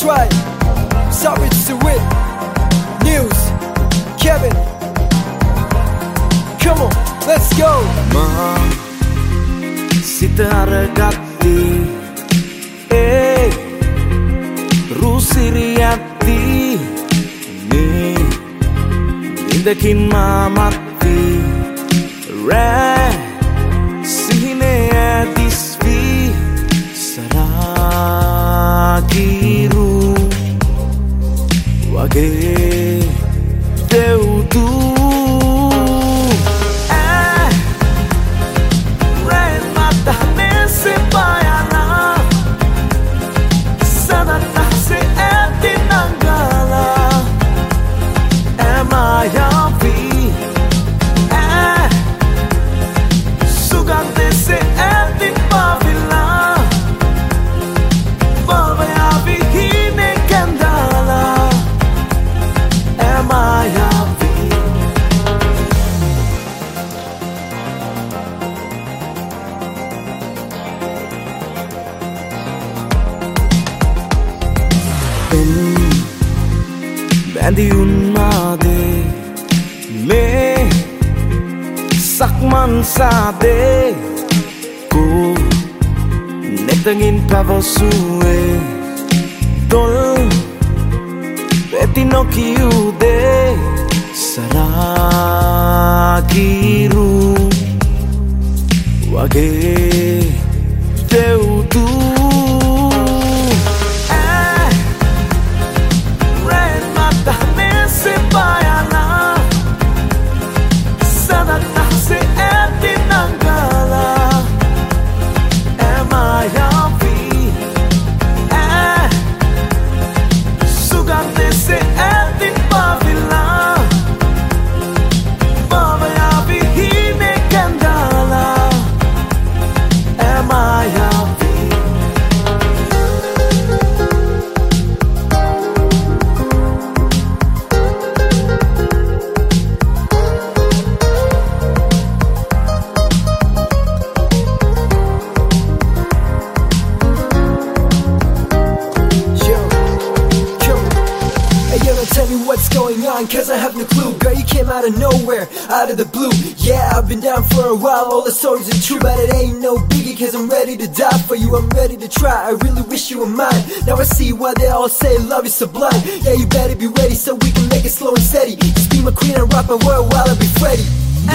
That's right. Sorry to it. News. Kevin. Come on, let's go. Ma sitaragati rusiriati ni indakin mamati re sine disvi saragiru wage deudu Bandi unmade me sakman sade ko netangin pavosue tol petinokiude saragiru wage deudu Tell me what's going on, cause I have no clue. Girl, you came out of nowhere, out of the blue. Yeah, I've been down for a while, all the stories are true. But it ain't no biggie, cause I'm ready to die for you, I'm ready to try. I really wish you were mine. Now I see why they all say love is sublime. Yeah, you better be ready so we can make it slow and steady. Just be my queen and rock my world while I be Freddy.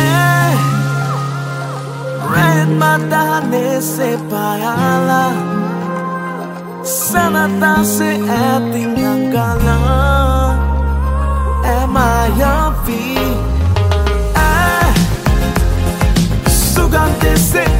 Ren matane se payala sanata se ating anggala Maya vi sugante se